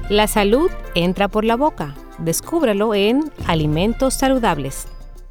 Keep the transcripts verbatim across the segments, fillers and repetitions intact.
La salud entra por la boca. Descúbrelo en Alimentos Saludables.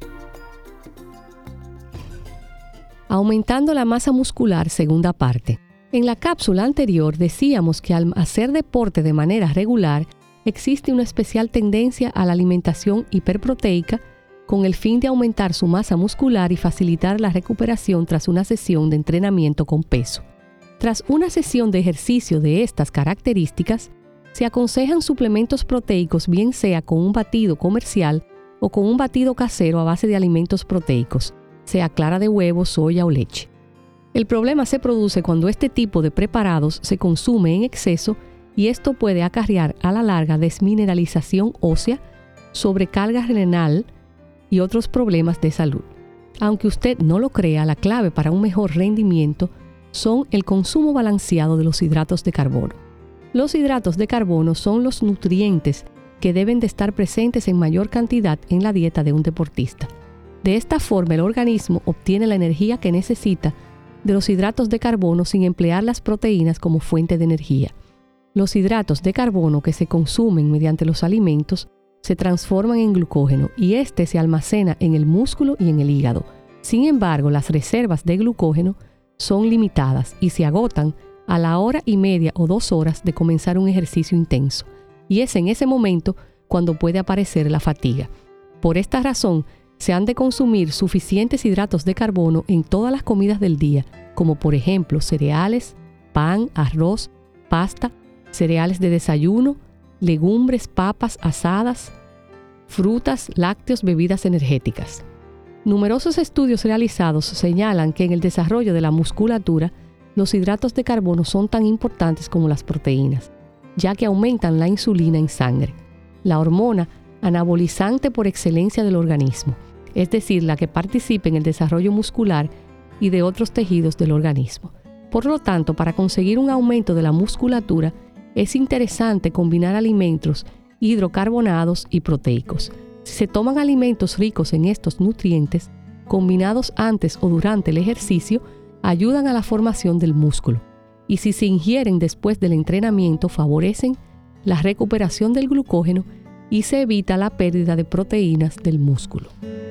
Aumentando la masa muscular, segunda parte. En la cápsula anterior decíamos que al hacer deporte de manera regular, existe una especial tendencia a la alimentación hiperproteica con el fin de aumentar su masa muscular y facilitar la recuperación tras una sesión de entrenamiento con peso. Tras una sesión de ejercicio de estas características, se aconsejan suplementos proteicos, bien sea con un batido comercial o con un batido casero a base de alimentos proteicos, sea clara de huevo, soya o leche. El problema se produce cuando este tipo de preparados se consume en exceso y esto puede acarrear a la larga desmineralización ósea, sobrecarga renal y otros problemas de salud. Aunque usted no lo crea, la clave para un mejor rendimiento son el consumo balanceado de los hidratos de carbono. Los hidratos de carbono son los nutrientes que deben de estar presentes en mayor cantidad en la dieta de un deportista. De esta forma, el organismo obtiene la energía que necesita de los hidratos de carbono sin emplear las proteínas como fuente de energía. Los hidratos de carbono que se consumen mediante los alimentos se transforman en glucógeno y este se almacena en el músculo y en el hígado. Sin embargo, las reservas de glucógeno son limitadas y se agotan a la hora y media o dos horas de comenzar un ejercicio intenso. Y es en ese momento cuando puede aparecer la fatiga. Por esta razón, se han de consumir suficientes hidratos de carbono en todas las comidas del día, como por ejemplo cereales, pan, arroz, pasta, cereales de desayuno, legumbres, papas asadas, frutas, lácteos, bebidas energéticas. Numerosos estudios realizados señalan que en el desarrollo de la musculatura, los hidratos de carbono son tan importantes como las proteínas, ya que aumentan la insulina en sangre, la hormona anabolizante por excelencia del organismo, es decir, la que participa en el desarrollo muscular y de otros tejidos del organismo. Por lo tanto, para conseguir un aumento de la musculatura, es interesante combinar alimentos hidrocarbonados y proteicos. Si se toman alimentos ricos en estos nutrientes, combinados antes o durante el ejercicio, ayudan a la formación del músculo. Y si se ingieren después del entrenamiento, favorecen la recuperación del glucógeno y se evita la pérdida de proteínas del músculo.